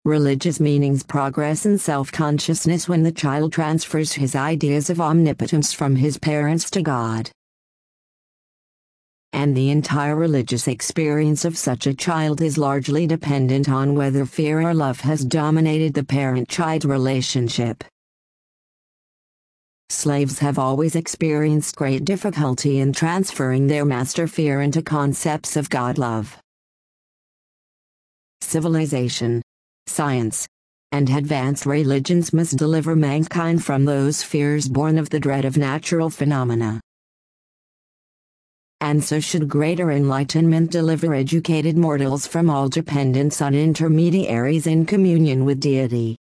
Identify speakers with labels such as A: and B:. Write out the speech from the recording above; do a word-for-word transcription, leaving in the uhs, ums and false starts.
A: Religious meanings progress in self-consciousness when the child transfers his ideas of omnipotence from his parents to God. And the entire religious experience of such a child is largely dependent on whether fear or love has dominated the parent-child relationship. Slaves have always experienced great difficulty in transferring their master fear into concepts of God-love. Civilization, science, and advanced religions must deliver mankind from those fears born of the dread of natural phenomena. And so should greater enlightenment deliver educated mortals from all dependence on intermediaries in communion with deity.